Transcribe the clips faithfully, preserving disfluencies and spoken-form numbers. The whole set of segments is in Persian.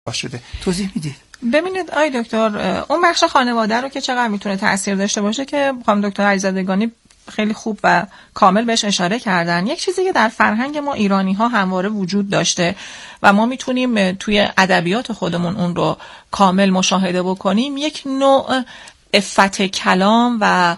شده. توضیح میدید؟ ببینید آی دکتر، اون بخش خانواده رو که چقدر میتونه تاثیر داشته باشه که خانم دکتر علیزادگانی خیلی خوب و کامل بهش اشاره کردن. یک چیزی که در فرهنگ ما ایرانی ها همواره وجود داشته و ما میتونیم توی ادبیات خودمون اون رو کامل مشاهده بکنیم، یک نوع عفت کلام و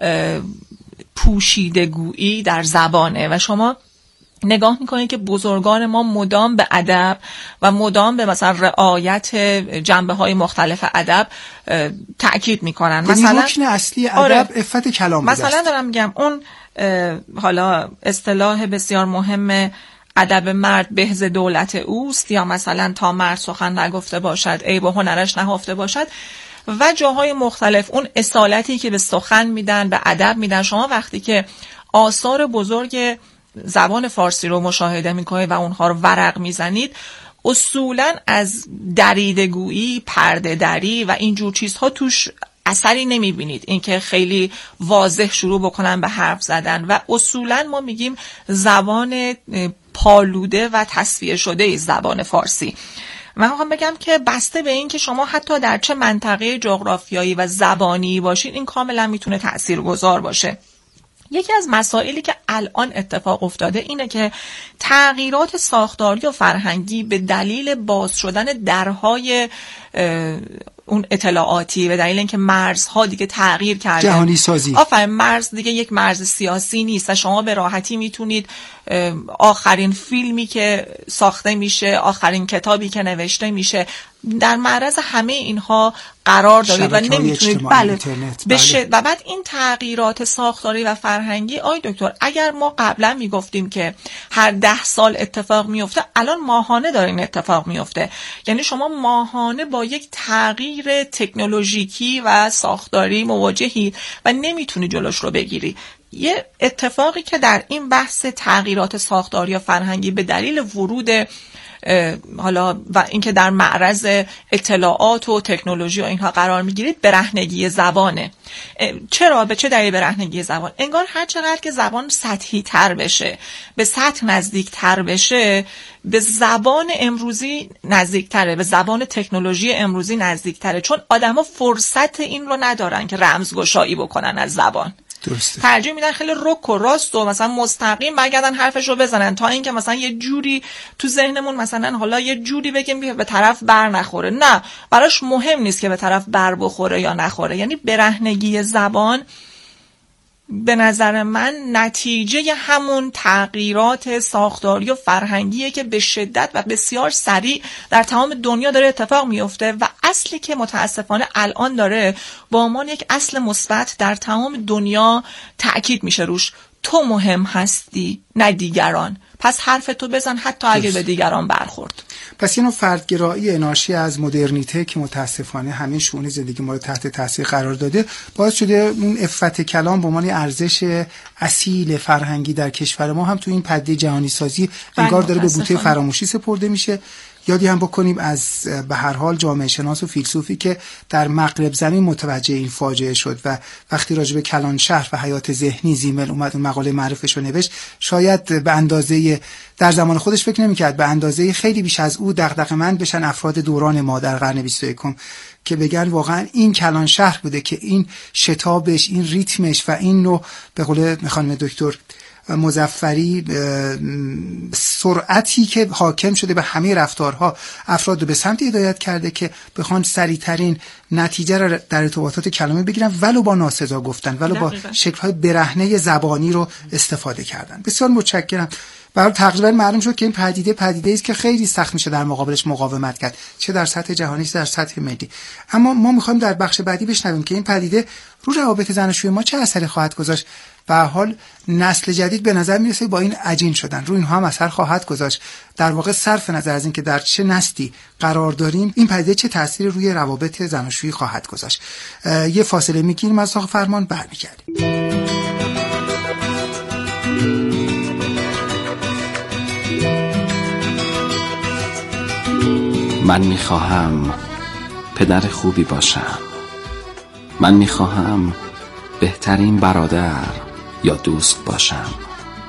پوشیدگویی در زبانه و شما نگاه میکنید که بزرگان ما مدام به ادب و مدام به مثلا رعایت جنبه‌های مختلف ادب تأکید میکنن. مثلا رکن اصلی ادب عفت کلام بوده. مثلا دارم میگم اون حالا اصطلاح بسیار مهم ادب مرد بهز دولت اوست، یا مثلا تا مرد سخن نگفته باشد عیب و هنرش نهفته باشد و جاهای مختلف، اون اصالتی که به سخن میدن، به ادب میدن. شما وقتی که آثار بزرگ زبان فارسی رو مشاهده میکنید و اونها رو ورق میزنید، اصولا از دریدگویی، پرده دری و اینجور چیزها توش اثری نمیبینید، اینکه خیلی واضح شروع بکنن به حرف زدن. و اصولا ما میگیم زبان پالوده و تصفیه شده زبان فارسی. من میخوام بگم که بسته به این که شما حتی در چه منطقه جغرافیایی و زبانی باشید، این کاملا میتونه تاثیرگذار باشه. یکی از مسائلی که الان اتفاق افتاده اینه که تغییرات ساختاری و فرهنگی به دلیل باز شدن درهای اون اطلاعاتی، به دلیل اینکه مرزها دیگه تغییر کرده، جهانی سازی، آفرین، مرز دیگه یک مرز سیاسی نیست و شما به راحتی میتونید آخرین فیلمی که ساخته میشه، آخرین کتابی که نوشته میشه، در معرض همه اینها قرار دارید و نمیتونید بله بشه. و بعد این تغییرات ساختاری و فرهنگی، آی دکتر، اگر ما قبلا میگفتیم که هر ده سال اتفاق میفته، الان ماهانه داره این اتفاق میفته. یعنی شما ماهانه با یک تغییر تکنولوژیکی و ساختاری مواجهی و نمیتونی جلوش رو بگیری. یه اتفاقی که در این بحث تغییرات ساختاری و فرهنگی به دلیل ورود حالا و اینکه در معرض اطلاعات و تکنولوژی و اینها قرار میگیرید، برهنگی زبانه. چرا؟ به چه دلیل برهنگی زبان؟ انگار هر چقدر که زبان سطحی تر بشه، به سطح نزدیک تر بشه، به زبان امروزی نزدیک تره، به زبان تکنولوژی امروزی نزدیک تره، چون آدما فرصت این رو ندارن که رمزگشایی بکنن از زبان. درسته. ترجیح میدن خیلی رک و راست و مثلا مستقیم برگردن حرفش رو بزنن، تا اینکه مثلا یه جوری تو ذهنمون مثلا حالا یه جوری بگیم که به طرف بر نخوره. نه، براش مهم نیست که به طرف بر بخوره یا نخوره. یعنی برهنگی زبان به نظر من نتیجه همون تغییرات ساختاری و فرهنگیه که به شدت و بسیار سریع در تمام دنیا داره اتفاق میفته و اصلی که متاسفانه الان داره با عنوان یک اصل مثبت در تمام دنیا تأکید میشه روش: تو مهم هستی نه دیگران، پس حرف تو بزن حتی اگه به دیگران برخورد. پس اینو فردگرایی ناشی از مدرنیته که متاسفانه همه شئون زندگی ما رو تحت تاثیر قرار داده، باعث شده اون عفت کلام به عنوان ارزش اصیل فرهنگی در کشور ما هم تو این پدیده جهانی سازی انگار داره به بوته فراموشی سپرده میشه. یادی هم بکنیم از به هر حال جامعه شناس و فیلسوفی که در مغرب زمین متوجه این فاجعه شد و وقتی راجع به کلان شهر و حیات ذهنی زیمل اومد اون مقاله معرفش رو نوشت، شاید به اندازه در زمان خودش فکر نمی‌کرد به اندازه خیلی بیش از او دغدغه‌مند بشن افراد دوران ما در قرن بیست و یکم که بگن واقعا این کلان شهر بوده که این شتابش، این ریتمش و این نوع به قول خانم دکتر مظفری سرعتی که حاکم شده به همه رفتارها افراد رو به سمت هدایت کرده که بخوان سریعترین نتیجه رو در ارتباطات کلامی بگیرن، ولو با ناسزا گفتن، ولو با شکل‌های برهنه زبانی رو استفاده کردن. بسیار متشکرم. برای تقریبا معلوم شد که این پدیده پدیده است که خیلی سخت میشه در مقابلش مقاومت کرد، چه در سطح جهانی چه در سطح ملی. اما ما میخوایم در بخش بعدی بشنویم که این پدیده رو روابط زناشویی ما چه اثری خواهد گذاشت. به هر حال نسل جدید به نظر میرسه با این عجین شدن رو اینها هم اثر خواهد گذاشت. در واقع صرف نظر از این که در چه نسلی قرار داریم، این پدیده چه تأثیری روی روابط زناشویی خواهد گذاشت. یه فاصله میگیریم، از اتاق فرمان برمیگردیم. من میخواهم پدر خوبی باشم. من میخواهم بهترین برادر یا دوست باشم.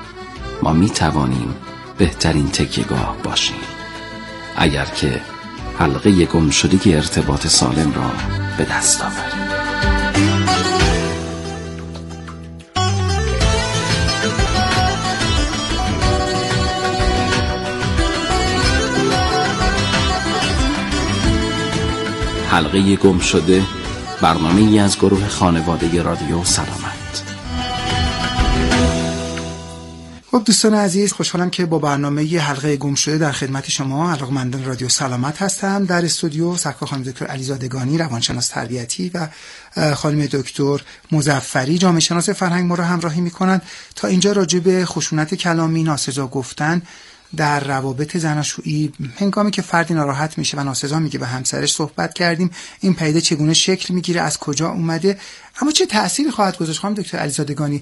ما میتوانیم بهترین تکیه‌گاه باشیم اگر که حلقه گمشده ارتباط سالم را به دست آورید. حلقه گم شده، برنامه ای از گروه خانواده رادیو سلامت. خب دوستان عزیز، خوشحالم که با برنامه حلقه گم شده در خدمت شما علاقه‌مندان رادیو سلامت هستم. در استودیو سرکار خانم دکتر علیزادگانی، روانشناس تربیتی، و خانم دکتر مظفری، جامعه شناس فرهنگ، ما را همراهی می‌کنند تا اینجا راجع به خشونت کلامی، ناسزا گفتن در روابط زناشویی هنگامی که فردی ناراحت میشه و ناسزا میگه به همسرش صحبت کردیم. این پدیده چگونه شکل میگیره، از کجا اومده، اما چه تأثیری خواهد گذاشت؟ خانم دکتر علیزادگانی،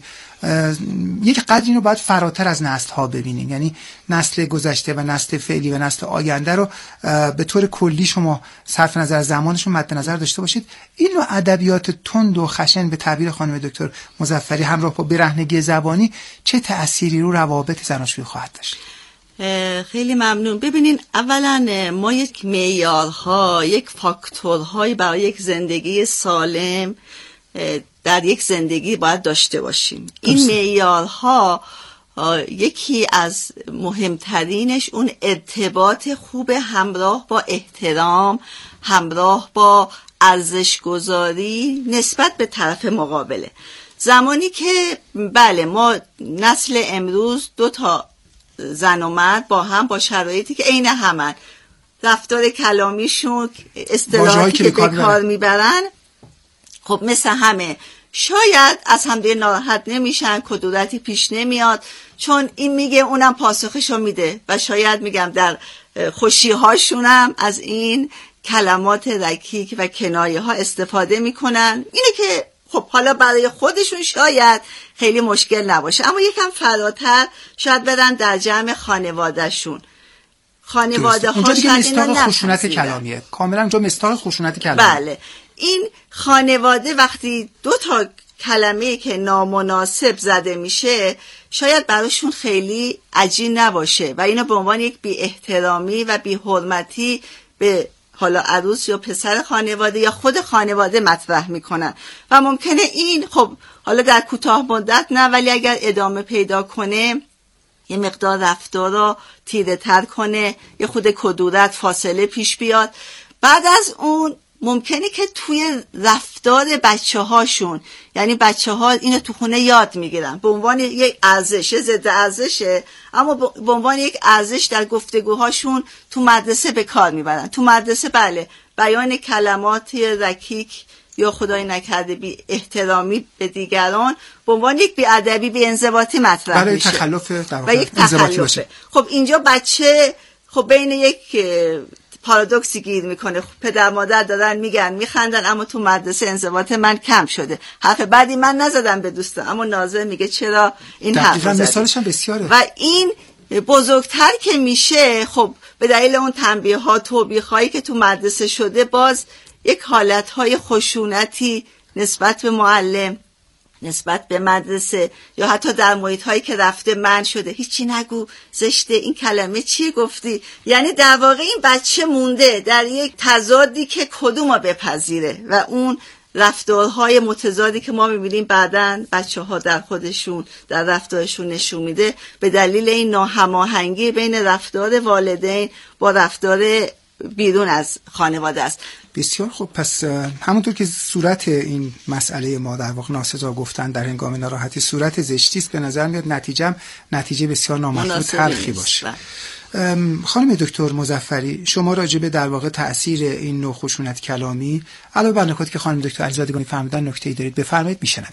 یک قدری اینو باید فراتر از نسل ها ببینیم، یعنی نسل گذشته و نسل فعلی و نسل آینده رو به طور کلی شما صرف نظر زمانشون مد نظر داشته باشید. این نوع ادبیات تند و خشن به تعبیر خانم دکتر مظفری همراه با برهنگی زبانی چه تأثیری رو روابط زناشویی خواهد داشت؟ خیلی ممنون. ببینین، اولا ما یک معیارها، یک فاکتورهایی برای یک زندگی سالم در یک زندگی باید داشته باشیم. این معیارها یکی از مهمترینش اون ارتباط خوب همراه با احترام، همراه با ارزش‌گذاری نسبت به طرف مقابله. زمانی که بله ما نسل امروز دو تا زن و مرد با هم با شرایطی که عین همن، رفتار کلامیشون، اصطلاحاتی که به کار میبرن خب مثل همه، شاید از همدیگه ناراحت نمیشن، کدورتی پیش نمیاد، چون این میگه اونم پاسخشو میده و شاید میگم در خوشی هاشونم از این کلمات رکیک و کنایه ها استفاده میکنن. اینه که خب حالا برای خودشون شاید خیلی مشکل نباشه، اما یکم فراتر شاید برن در جمع خانوادهشون، خانواده ها شاید اینو نپذیرن. خشونت کلامیه کاملا اونجا مستاق خشونت کلامیه. بله، این خانواده وقتی دو تا کلمه که نامناسب زده میشه شاید براشون خیلی عجیب نباشه و اینو به عنوان یک بی احترامی و بی حرمتی به حالا عروس یا پسر خانواده یا خود خانواده مطرح میکنن و ممکنه این خب حالا در کوتاه مدت نه، ولی اگر ادامه پیدا کنه یه مقدار رفتار رو تیره تر کنه، یه خود کدورت فاصله پیش بیاد. بعد از اون ممکنه که توی رفتار بچه هاشون، یعنی بچه ها اینو تو خونه یاد میگیرن به عنوان یک ارزش، ضد ارزشه، اما به عنوان یک ارزش در گفتگوهاشون تو مدرسه به کار میبرن. تو مدرسه بله بیان کلمات رکیک یا خدای نکرده بی احترامی به دیگران به عنوان یک بی ادبی، بی انضباطی مطرح برای میشه تخلف در و یک تخلفه. خب اینجا بچه خب بین یک پارادوکسی گیر میکنه، پدر مادر دارن میگن میخندن اما تو مدرسه انضباط من کم شده، حرف بعدی من نزدم به دوستم اما ناظر میگه چرا این حرف زدی. مثالش هم بسیاره. و این بزرگتر که میشه خب به دلیل اون تنبیه ها، توبیخ هایی که تو مدرسه شده، باز یک حالت های خشونتی نسبت به معلم، نسبت به مدرسه یا حتی در محیط هایی که رفته من شده، هیچی نگو، زشته، این کلمه چی گفتی. یعنی در واقع این بچه مونده در یک تضادی که کدوم بپذیره و اون رفتارهای متضادی که ما میبینیم بعداً بچه ها در خودشون در رفتارشون نشون میده به دلیل این ناهماهنگی بین رفتار والدین با رفتار بیرون از خانواده است. بسیار خوب. پس همونطور که صورت این مسئله ما در واقع ناسزا گفتن در هنگام ناراحتی صورت زشتی است، به نظر میاد نتیجه نتیجه بسیار نامطلوب تلخی باشه. خانم دکتر مظفری، شما راجع به در واقع تأثیر این نوع خشونت کلامی علاوه بر نکاتی که خانم دکتر علیزادگانی فرمودن نکته‌ای دارید؟ بفرمایید، میشنویم.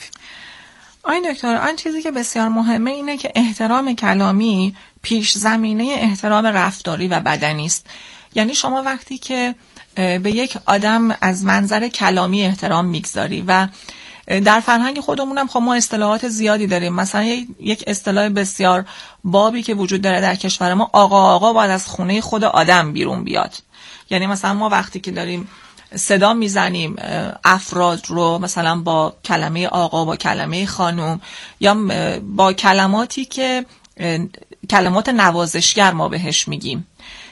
آقای دکتر، آن چیزی که بسیار مهمه اینه که احترام کلامی پیش زمینه احترام رفتاری و بدنی است. یعنی شما وقتی که به یک آدم از منظر کلامی احترام میگذاری و در فرهنگ خودمونم خب ما اصطلاحات زیادی داریم، مثلا یک اصطلاح بسیار بابی که وجود داره در کشور ما، آقا آقا باید از خونه خود آدم بیرون بیاد. یعنی مثلا ما وقتی که داریم صدا میزنیم افراد رو مثلا با کلمه آقا، با کلمه خانم یا با کلماتی که کلمات نوازشگر ما بهش میگیم،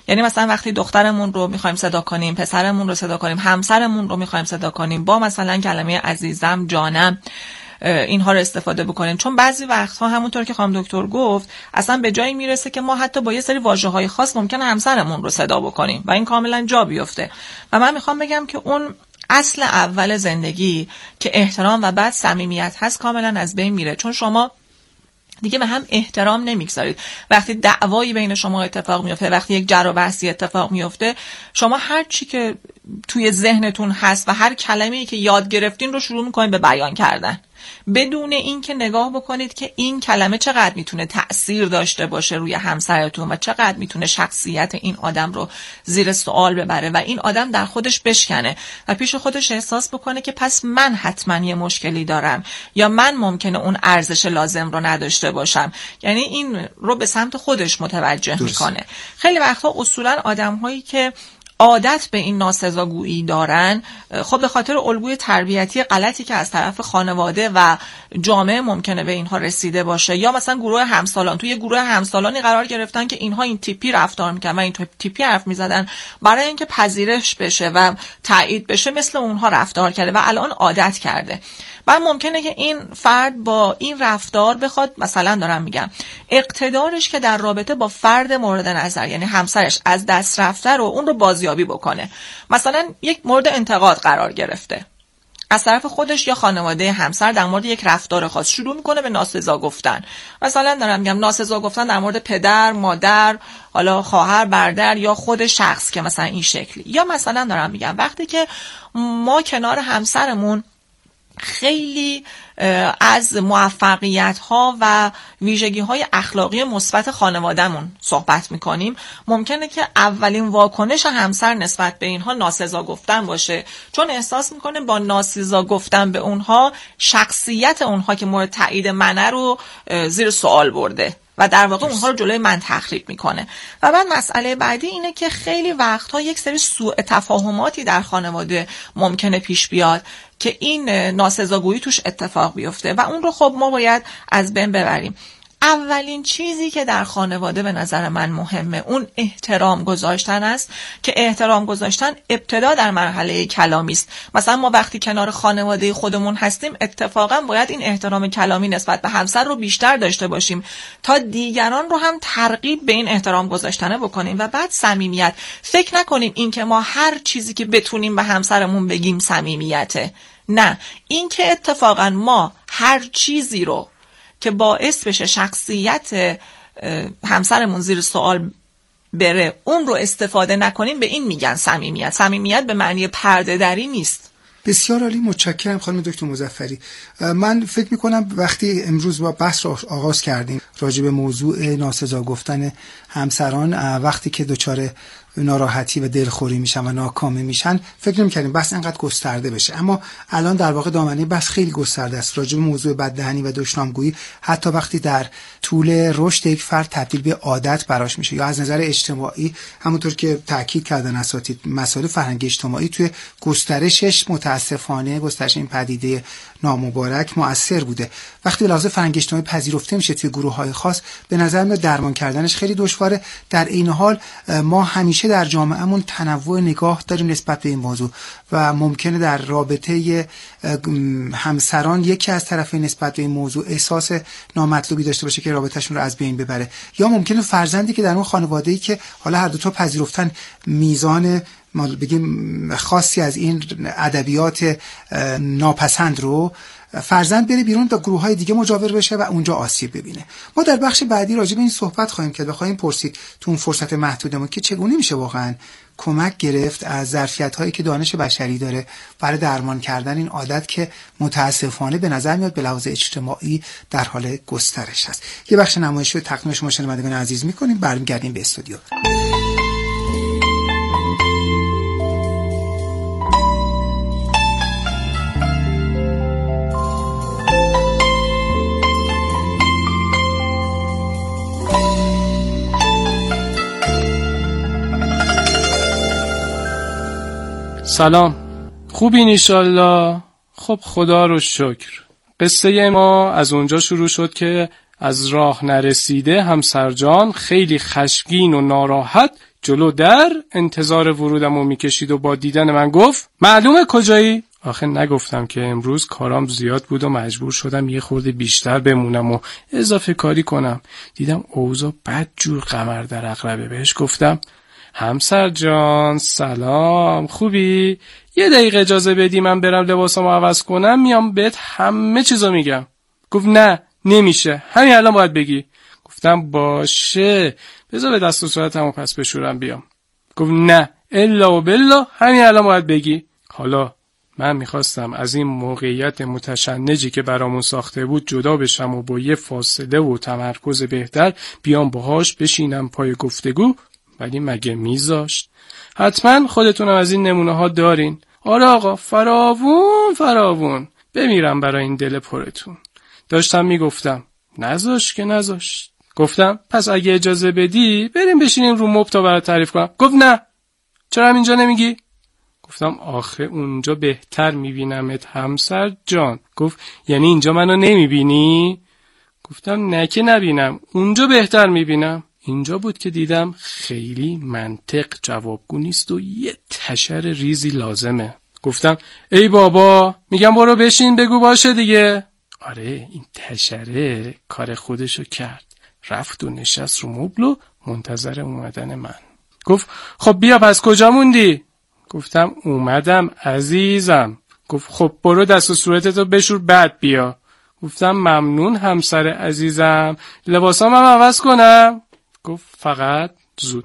یعنی مثلا وقتی دخترمون رو میخوایم صدا کنیم، پسرمون رو صدا کنیم، همسرمون رو میخوایم صدا کنیم، با مثلا کلمه عزیزم، جانم، اینها رو استفاده بکنیم. چون بعضی وقتها همونطور که خانم دکتر گفت اصلا به جایی میرسه که ما حتی با یه سری واژه‌های خاص ممکنه همسرمون رو صدا بکنیم و این کاملا جا بیفته. و من میخوام بگم که اون اصل اول زندگی که احترام و بعد صمیمیت هست کاملا از بین میره، چون شما دیگه به هم احترام نمیگذارید. وقتی دعوایی بین شما اتفاق میفته، وقتی یک جر و بحثی اتفاق میفته، شما هر چی که توی ذهنتون هست و هر کلمه‌ای که یاد گرفتین رو شروع میکنید به بیان کردن، بدون اینکه نگاه بکنید که این کلمه چقدر میتونه تأثیر داشته باشه روی همسرتون و چقدر میتونه شخصیت این آدم رو زیر سوال ببره و این آدم در خودش بشکنه و پیش خودش احساس بکنه که پس من حتما یه مشکلی دارم یا من ممکنه اون ارزش لازم رو نداشته باشم. یعنی این رو به سمت خودش متوجه درست. میکنه. خیلی وقتا اصولا آدم‌هایی که عادت به این ناسزاگویی دارن، خب به خاطر الگوی تربیتی غلطی که از طرف خانواده و جامعه ممکنه به اینها رسیده باشه، یا مثلا گروه همسالان، توی گروه همسالانی قرار گرفتن که اینها این تیپی رفتار میکنن و این تیپی حرف میزدن، برای اینکه پذیرش بشه و تایید بشه مثل اونها رفتار کرده و الان عادت کرده. بعد ممکنه که این فرد با این رفتار بخواد، مثلا دارم میگم، اقتدارش که در رابطه با فرد مورد نظر یعنی همسرش از دست رفته رو اون رو بازیابی بکنه. مثلا یک مورد انتقاد قرار گرفته از طرف خودش یا خانواده همسر در مورد یک رفتار خاص، شروع میکنه به ناسزا گفتن. مثلا دارم میگم ناسزا گفتن در مورد پدر، مادر، حالا خواهر، برادر یا خود شخص که مثلا این شکلی. یا مثلا دارم میگم وقتی که ما کنار همسرمون خیلی از موفقیت ها و ویژگی های اخلاقی مثبت خانوادهمون صحبت میکنیم، ممکنه که اولین واکنش همسر نسبت به اینها ناسزا گفتن باشه، چون احساس میکنه با ناسزا گفتن به اونها شخصیت اونها که مورد تایید منه رو زیر سوال برده و در واقع اونها رو جلوی من تخریب میکنه. و بعد مسئله بعدی اینه که خیلی وقتها یک سری سوء تفاهماتی در خانواده ممکنه پیش بیاد که این ناسزاگویی توش اتفاق بیفته و اون رو خب ما باید از بین ببریم. اولین چیزی که در خانواده به نظر من مهمه اون احترام گذاشتن است که احترام گذاشتن ابتدا در مرحله کلامی است. مثلا ما وقتی کنار خانواده خودمون هستیم اتفاقا باید این احترام کلامی نسبت به همسر رو بیشتر داشته باشیم تا دیگران رو هم ترغیب به این احترام گذاشتن بکنیم. و بعد صمیمیت، فکر نکنیم این که ما هر چیزی که بتونیم به همسرمون بگیم صمیمیته. نه، این که اتفاقا ما هر چیزی رو که باعث بشه شخصیت همسرمون زیر سوال بره اون رو استفاده نکنیم، به این میگن صمیمیت. صمیمیت به معنی پرده دری نیست. بسیار عالی، متشکرم خانم دکتر مظفری. من فکر میکنم وقتی امروز با بحث رو آغاز کردیم راجع به موضوع ناسزا گفتن همسران، وقتی که دچار ناراحتی و دلخوری میشن و ناکامه میشن، فکر نمی‌کردیم بس اینقدر گسترده بشه، اما الان در واقع دامنه بس خیلی گسترده است راجع به موضوع بددهنی و دشنامگویی. حتی وقتی در طول رشد یک فرد تبدیل به عادت براش میشه یا از نظر اجتماعی، همونطور که تاکید کردن اساتید، مسائل فرهنگی اجتماعی توی گسترشش متاسفانه گسترش این پدیده نامبارک مؤثر بوده. وقتی لحاظ فرهنگی اجتماعی پذیرفته میشه توی گروه‌های خاص، به نظر میاد درمان کردنش خیلی دشواره. در این حال ما همیشه در جامعهمون تنوع نگاه داریم نسبت به این موضوع و ممکنه در رابطه همسران یکی از طرفین نسبت به این موضوع احساس نامطلوبی داشته باشه که رابطهشون رو از بین ببره، یا ممکنه فرزندی که در اون خانواده‌ای که حالا هر دو تا پذیرفتن میزان ما بگیم خاصی از این ادبیات ناپسند رو، فرزند بره بیرون تا گروه‌های دیگه مجاور بشه و اونجا آسیب ببینه. ما در بخش بعدی راجع به این صحبت خواهیم کرد و خواهیم پرسید تو اون فرصت محدودمون که چگونه میشه واقعا کمک گرفت از ظرفیت‌هایی که دانش بشری داره برای درمان کردن این عادت که متاسفانه به نظر میاد به لحاظ اجتماعی در حال گسترش هست. یه بخش نمایشی رو تقدیم شما شنوندگان عزیز می‌کنیم، برمیگردیم به استودیو. سلام، خوبین ایشالله؟ خب خدا رو شکر. قصه ما از اونجا شروع شد که از راه نرسیده همسرجان خیلی خشمگین و ناراحت جلو در انتظار ورودمو میکشید و با دیدن من گفت معلومه کجایی؟ آخه نگفتم که امروز کارام زیاد بود و مجبور شدم یه خورده بیشتر بمونم و اضافه کاری کنم. دیدم اوضاع بدجور قمر در عقربه. بهش گفتم همسر جان سلام، خوبی؟ یه دقیقه اجازه بدی من برم لباسامو عوض کنم، میام بهت همه چیزو میگم. گفت نه نمیشه، همین الان باید بگی. گفتم باشه، بذار به دست و صورتمو پس بشورم بیام. گفت نه الا و بالله، همین الان باید بگی. حالا من میخواستم از این موقعیت متشنجی که برامون ساخته بود جدا بشم و با یه فاصله و تمرکز بهتر بیام باهاش بشینم پای گفتگو، ولی مگه میذاشت؟ حتما خودتونم از این نمونه ها دارین. آره آقا، فراوون فراوون، بمیرم برای این دل پرتون. داشتم میگفتم نذاش که نذاش. گفتم پس اگه اجازه بدی بریم بشینیم رو مبل تا برات تعریف کنم. گفت نه. چرا اینجا نمیگی؟ گفتم آخه اونجا بهتر میبینمت همسر جان. گفت یعنی اینجا منو نمیبینی؟ گفتم نه که نبینم، اونجا بهتر میبینم. اینجا بود که دیدم خیلی منطق جوابگو نیست و یه تشر ریزی لازمه. گفتم ای بابا، میگم برو بشین بگو باشه دیگه. آره این تشره کار خودشو کرد، رفت و نشست رو مبل و منتظر اومدن من. گفت خب بیا پس کجا موندی؟ گفتم اومدم عزیزم. گفت خب برو دست و صورتتو بشور بعد بیا. گفتم ممنون همسر عزیزم، لباسام هم عوض کنم؟ گفت فقط زود.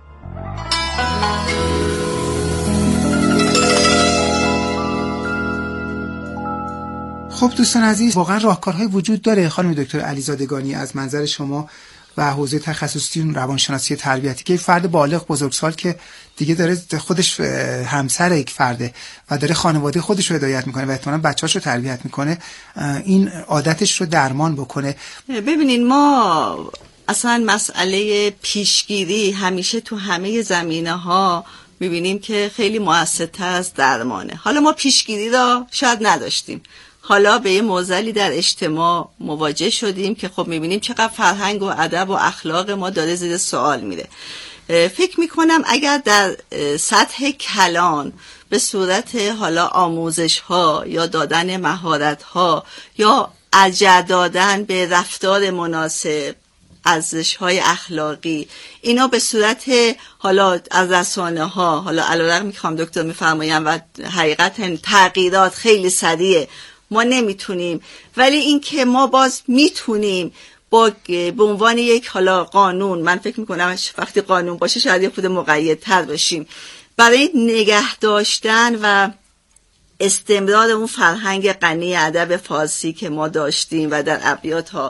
خب دوستان عزیز، واقعا راهکارهای وجود داره خانم دکتر علیزادگانی از منظر شما و حوزه تخصصی روانشناسی تربیتی که فرد بالغ بزرگسال که دیگه داره خودش همسر یک فرده و داره خانواده خودش رو هدایت میکنه و احتمالاً بچه‌هاش رو تربیت میکنه، این عادتش رو درمان بکنه. ببینین ما اصلا مسئله پیشگیری همیشه تو همه زمینه‌ها میبینیم که خیلی موثرتر از درمانه. حالا ما پیشگیری را شاید نداشتیم، حالا به یه معضلی در اجتماع مواجه شدیم که خب میبینیم چقدر فرهنگ و ادب و اخلاق ما داره زیر سوال میره. فکر میکنم اگر در سطح کلان به صورت حالا آموزش ها یا دادن مهارت ها یا اجر دادن به رفتار مناسب، ارزش های اخلاقی، اینا به صورت حالا از رسانه ها، حالا علیرغم میخوام دکتر میفرمایم و حقیقتا تغییرات خیلی سریعه، ما نمیتونیم، ولی این که ما باز میتونیم با به عنوان یک حالا قانون، من فکر میکنم وقتی قانون باشه شاید یه خود مقیدتر باشیم برای نگه داشتن و استمرار اون فرهنگ غنی ادب فارسی که ما داشتیم و در ابیات ها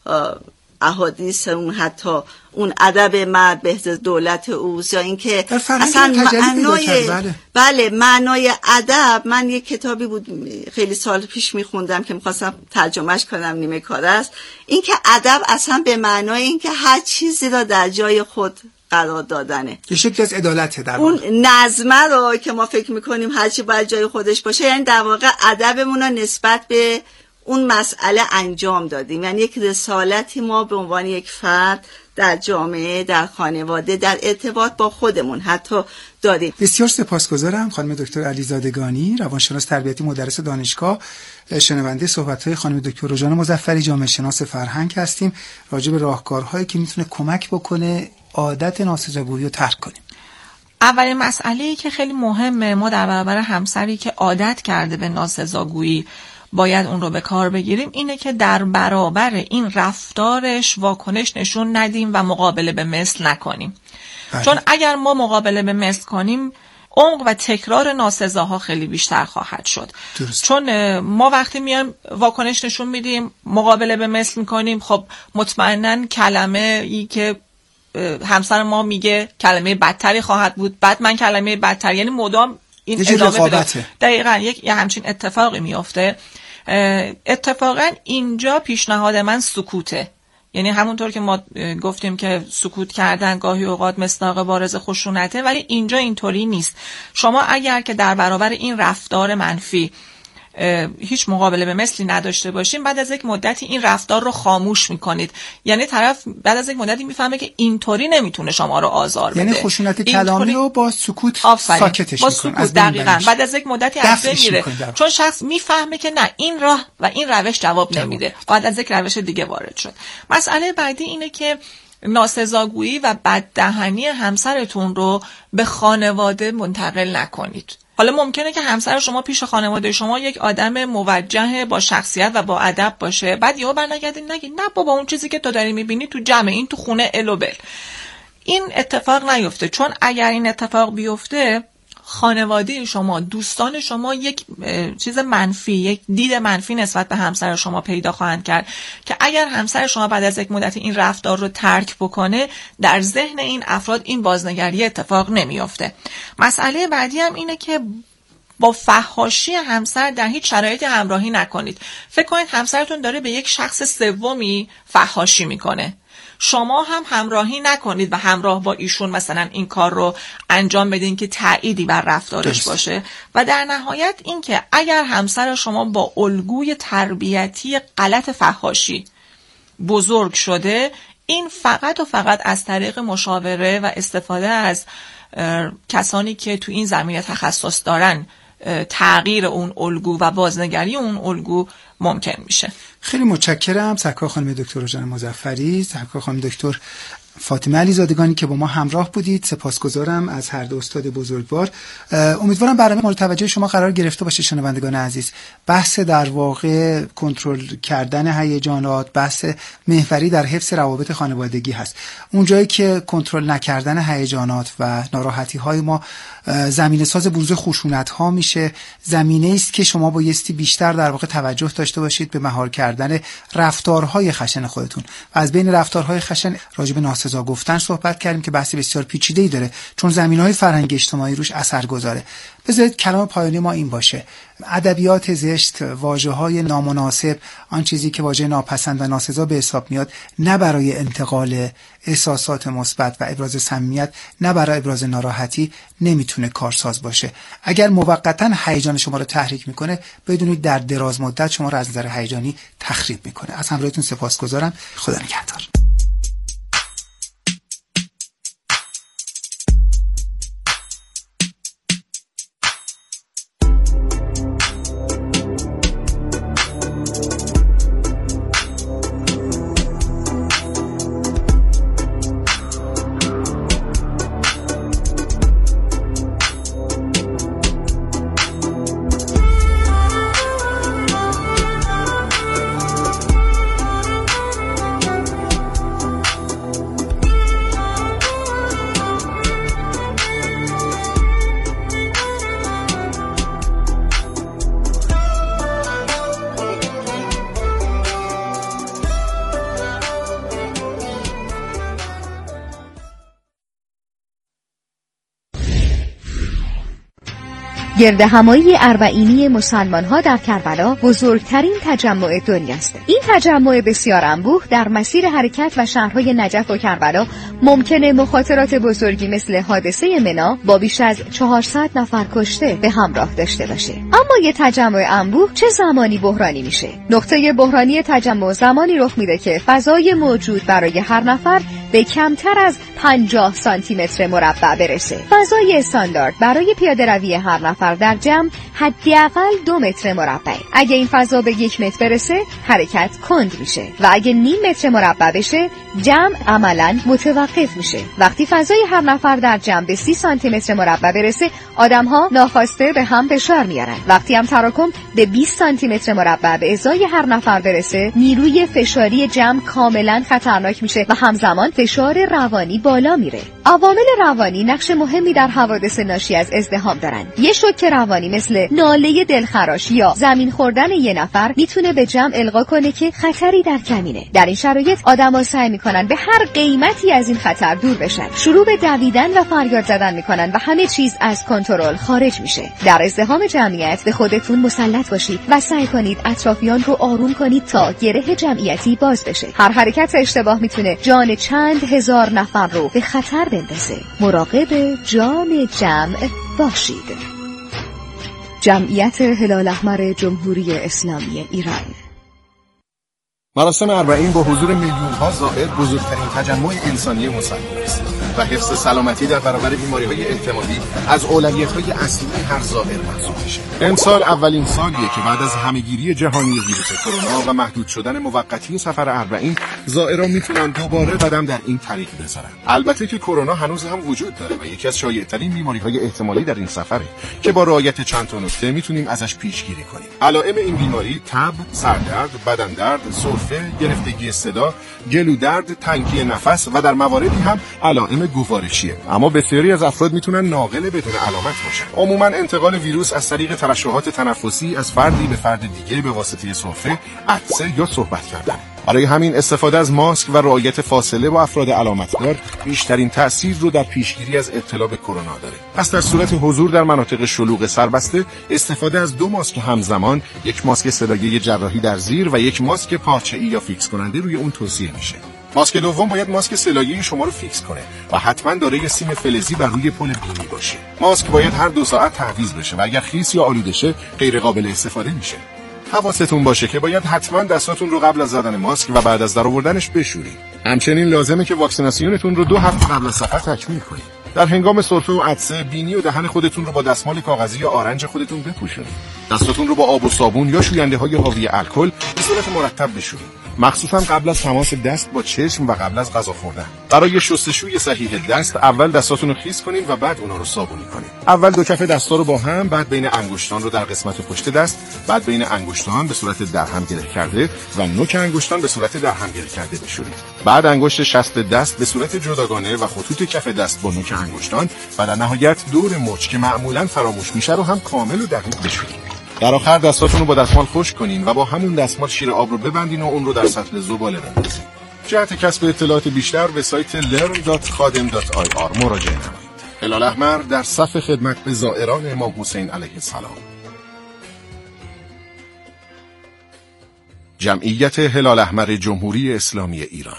احادیث اون حتی اون ادب مرد بهز دولت اوست، یا اینکه اصلا معنای بله. بله معنای ادب، من یک کتابی بود خیلی سال پیش میخوندم که میخواستم ترجمهش کنم، نیمه کار است، این که ادب اصلا به معنای این که هر چیزی را در جای خود قرار دادنه، یه شکل از عدالته در اون نظمه رو که ما فکر میکنیم هر چی باید جای خودش باشه، یعنی در واقع ادبمون رو نسبت به اون مسئله انجام دادیم، یعنی یک رسالتی ما به عنوان یک فرد در جامعه، در خانواده، در ارتباط با خودمون حتی داریم. بسیار سپاسگزارم خانم دکتر علیزادگانی، روانشناس تربیتی، مدرس دانشگاه. شنونده صحبت‌های خانم دکتر رجان مظفری، جامعه شناس فرهنگ هستیم، راجع به راهکارهایی که میتونه کمک بکنه عادت ناسزاگویی رو ترک کنیم. اولین مسئله‌ای که خیلی مهمه، ما در برابر همسری که عادت کرده به ناسزاگویی باید اون رو به کار بگیریم، اینه که در برابر این رفتارش واکنش نشون ندیم و مقابله به مثل نکنیم. بله. چون اگر ما مقابله به مثل کنیم، عمق و تکرار ناسزاها خیلی بیشتر خواهد شد. درست. چون ما وقتی میایم واکنش نشون میدیم، مقابله به مثل میکنیم، خب مطمئناً کلمه ای که همسر ما میگه کلمه بدتری خواهد بود، بعد من کلمه بدتر، یعنی مدام این ادامه بده. دقیقاً یک یه همچین اتفاقی میفته. اتفاقا اینجا پیشنهاد من سکوته، یعنی همونطور که ما گفتیم که سکوت کردن گاهی اوقات مصداق بارز خشونته، ولی اینجا اینطوری نیست. شما اگر که در برابر این رفتار منفی هیچ مقابله به مثلی نداشته باشین، بعد از یک مدتی این رفتار رو خاموش میکنید. یعنی طرف بعد از یک مدتی میفهمه که اینطوری نمیتونه شما رو آزار بده. یعنی خشونت کلامی رو با سکوت ساکتش با میکنه. سکوت دقیقاً. بعد از یک مدتی از بین میره، چون شخص میفهمه که نه این راه و این روش جواب نمیده، بعد از یک روش دیگه وارد شد. مسئله بعدی اینه که ناسزاگویی و بددهنی همسرتون رو به خانواده منتقل نکنید. حالا ممکنه که همسر شما پیش خانواده شما یک آدم موجه با شخصیت و با ادب باشه، بعد یهو برنگردین نگید نه بابا اون چیزی که تو داری میبینی تو جمع این تو خونه الوبل. این اتفاق نیفته، چون اگر این اتفاق بیفته خانواده شما، دوستان شما یک چیز منفی، یک دید منفی نسبت به همسر شما پیدا خواهند کرد که اگر همسر شما بعد از یک مدت این رفتار رو ترک بکنه، در ذهن این افراد این بازنگری اتفاق نمیافته. مسئله بعدی هم اینه که با فحاشی همسر در هیچ شرایطی همراهی نکنید. فکر کنید همسرتون داره به یک شخص سومی فحاشی میکنه، شما هم همراهی نکنید و همراه با ایشون مثلا این کار رو انجام بدین که تأییدی بر رفتارش باشه. و در نهایت این که اگر همسر شما با الگوی تربیتی غلط فحاشی بزرگ شده، این فقط و فقط از طریق مشاوره و استفاده از کسانی که تو این زمینه تخصص دارن تغییر اون الگو و بازنگری اون الگو ممکن میشه. خیلی متشکرم سرکار خانم دکتر روژان مظفری، سرکار خانم دکتر فاطمه علیزادگانی که با ما همراه بودید. سپاسگزارم از هر دو استاد بزرگوار. امیدوارم برنامه مورد توجه شما قرار گرفته باشه شنوندگان عزیز. بحث در واقع کنترل کردن هیجانات، بحث محوری در حفظ روابط خانوادگی هست. اون جایی که کنترل نکردن هیجانات و ناراحتی های ما زمینه ساز بروز خشونت ها میشه، زمینه است که شما بایستی بیشتر در واقع توجه داشته باشید به مهار کردن رفتارهای خشن خودتون. و از بین رفتارهای خشن راجع به ناسزا گفتن صحبت کردیم که بحث بسیار پیچیده‌ای داره، چون زمینه‌های فرهنگی اجتماعی روش اثر گذاره. بذارید کلام پایانی ما این باشه: ادبیات زشت، واژه‌های نامناسب، آن چیزی که واژه ناپسند و ناسزا به حساب میاد، نه برای انتقال احساسات مثبت و ابراز صمیمیت، نه برای ابراز ناراحتی، نمیتونه کارساز باشه. اگر موقتاً هیجان شما رو تحریک میکنه، بدونید در دراز مدت شما رو از نظر هیجانی تخریب میکنه. از همراهیتون سپاسگزارم. خدا نگهدار. گردهمایی اربعینی مسلمان‌ها در کربلا بزرگترین تجمع دنیاست. این تجمع بسیار انبوه در مسیر حرکت و شهرهای نجف و کربلا ممکنه مخاطرات بزرگی مثل حادثه منی با بیش از چهارصد نفر کشته به همراه داشته باشه. اما یه تجمع انبوه چه زمانی بحرانی میشه؟ نقطه بحرانی تجمع زمانی رخ میده که فضای موجود برای هر نفر به کمتر از پنجاه سانتی متر مربع برسه. فضای استاندارد برای پیاده روی هر نفر در جمع حداقل دو متر مربع. اگه این فضا به یک متر برسه، حرکت کند میشه و اگه نیم متر مربع بشه، جمع عملاً متوقف میشه. وقتی فضای هر نفر در جمع به سی سانتی متر مربع برسه، آدم‌ها ناخواسته به هم فشار میارن. وقتی هم تراکم به بیست سانتی متر مربع به ازای هر نفر برسه، نیروی فشاری جمع کاملاً خطرناک میشه و همزمان فشار روانی بالا میره. عوامل روانی نقش مهمی در حوادث ناشی از ازدحام دارن. یه شوک روانی مثل ناله دلخراش یا زمین خوردن یه نفر میتونه به جمع القا کنه که خطری در کمینه. در این شرایط آدم‌ها سعی میکنن به هر قیمتی از این خطر دور بشن. شروع به دویدن و فریاد زدن میکنن و همه چیز از کنترل خارج میشه. در ازدحام جمعیت به خودتون مسلط باشید و سعی کنید اطرافیان رو آروم کنید تا گره جمعیتی باز بشه. هر حرکت اشتباه میتونه جان چند هزار نفر رو به خطر بندازه. مراقب جان جمع باشید. جمعیت هلال احمر جمهوری اسلامی ایران. مراسم اربعین با حضور میلیون‌ها زائر بزرگترین تجمع انسانی مسلمان است و حفظ سلامتی در برابر بیماری‌های احتمالی از اولویت‌های اصلی هر زائر محسوب میشه. امسال اولین سالیه که بعد از همه‌گیری جهانی ویروس کرونا و محدود شدن موقتی سفر اربعین، زائران میتونن دوباره قدم در این طریق بذارن. البته که کرونا هنوز هم وجود داره و یکی از شایع‌ترین بیماری‌های احتمالی در این سفره که با رعایت چند تا نکته میتونیم ازش پیشگیری کنیم. علائم این بیماری تب، سردرد، بدن درد، گرفتگی صدا، گلو درد، تنگی نفس و در مواردی هم علائم گوارشیه. اما بسیاری از افراد میتونن ناقل بدون علامت باشن. عموما انتقال ویروس از طریق ترشحات تنفسی از فردی به فرد دیگه به واسطه سرفه، عطسه یا صحبت کردن. برای همین استفاده از ماسک و رعایت فاصله با افراد علامتدار بیشترین تأثیر رو در پیشگیری از ابتلا به کرونا داره. پس در صورت حضور در مناطق شلوغ سربسته، استفاده از دو ماسک همزمان، یک ماسک صدایی جراحی در زیر و یک ماسک پارچه‌ای یا فیکس کننده روی اون توصیه میشه. ماسک دوم باید ماسک سلایی شما رو فیکس کنه و حتما دارای سیم فلزی بر روی پل بینی باشه. ماسک باید هر دو ساعت تعویض بشه و اگر خیس یا آلوده شه غیر قابل استفاده میشه. حواستون باشه که باید حتما دستاتون رو قبل از زدن ماسک و بعد از درآوردنش بشورید. همچنین لازمه که واکسیناسیونتون رو دو هفته قبل از سفر تکمیل کنید. در هنگام سرفه و عطسه بینی و دهن خودتون رو با دستمال کاغذی یا آرنج خودتون بپوشونید. دستاتون رو با آب و صابون یا شوینده‌های حاوی الکل به صورت مرتب بشورید. مخصوصا قبل از تماس دست با چشم و قبل از غذا خوردن. برای شستشوی صحیح دست اول دستاتون رو خیس کنین و بعد اونها رو صابونی کنین. اول دو کف دستا رو با هم، بعد بین انگشتان رو در قسمت پشت دست، بعد بین انگشتان به صورت درهم گره کرده و نوک انگشتان به صورت درهم گره کرده بشورید. بعد انگشت شست دست به صورت جداگانه و خطوط کف دست با نوک انگشتان و در نهایت دور مچ که معمولاً فراموش میشه رو هم کامل و دقیق بشورید. در آخر دستاتون رو با دستمال خشک کنین و با همون دستمال شیر آب رو ببندین و اون رو در سطل زباله بندازین. جهت کسب اطلاعات بیشتر به سایت لرن دات خادم دات آی آر مراجعه نمایید. هلال احمر در صف خدمت به زائران امام حسین علیه السلام. جمعیت هلال احمر جمهوری اسلامی ایران.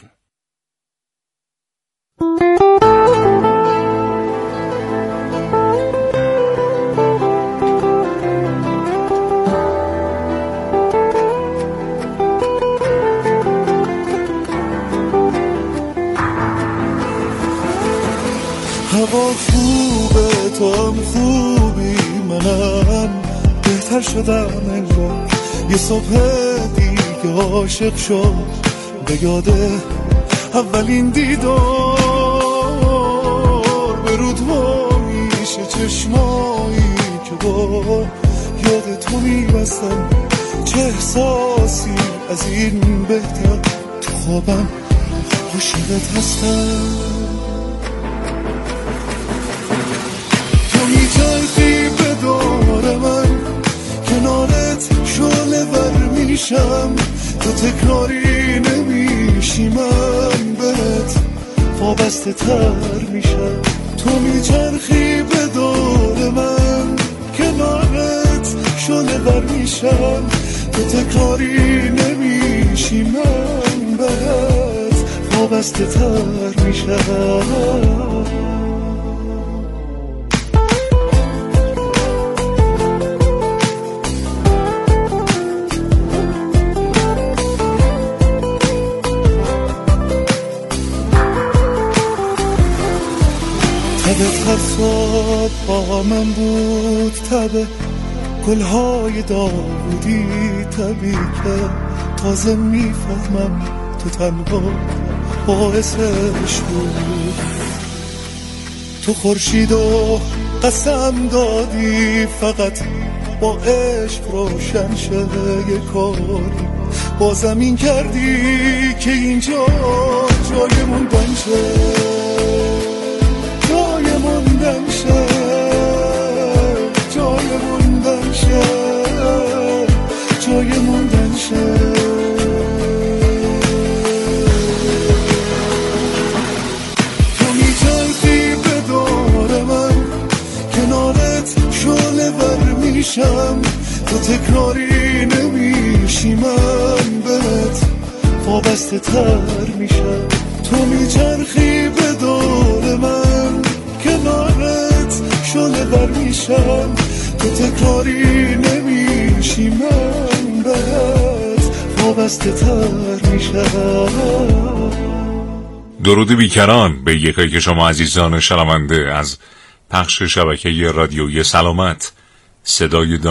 هوا خوبه تو هم خوبی، منم بهتر شدم انگار. یه صبح دیگه عاشق شد به یاده اولین دیدار. به رودها میشه چشمایی که با یاد تو میبستم. چه احساسی از این بهتر، تو خوابم عاشقت هستم. میچرخی به دور من، کنارت شعله ور میشم. تو تکراری نمیشی، من بهت وابسته تر میشم. تو میچرخی به دور من، کنارت شعله ور میشم. تو تکراری نمیشی، من بهت وابسته تر میشم. تبت حرفات با من بود، تبه گلهای داودی، تبی که تازه میفهمم تو تنها باعثش بود. تو خورشید و قسم دادی فقط با عشق روشن شه یه کاری. با زمین کردی که اینجا جای موندن شه، جای موندن شه، جای موندن شه، جای موندن شه. تو میچرخی به دور من، کنارت شعله ور میشم. تو تکراری نمیشی، من بهت وابسته تر میشم. تو میچرخی به دور من، کنارت شعله ور میشم. تو تکراری نمیشی، من بهت وابسته تر میشم. درود بیکران به یکایی که شما عزیزان شنونده از پخش شبکه رادیویی سلامت. صدای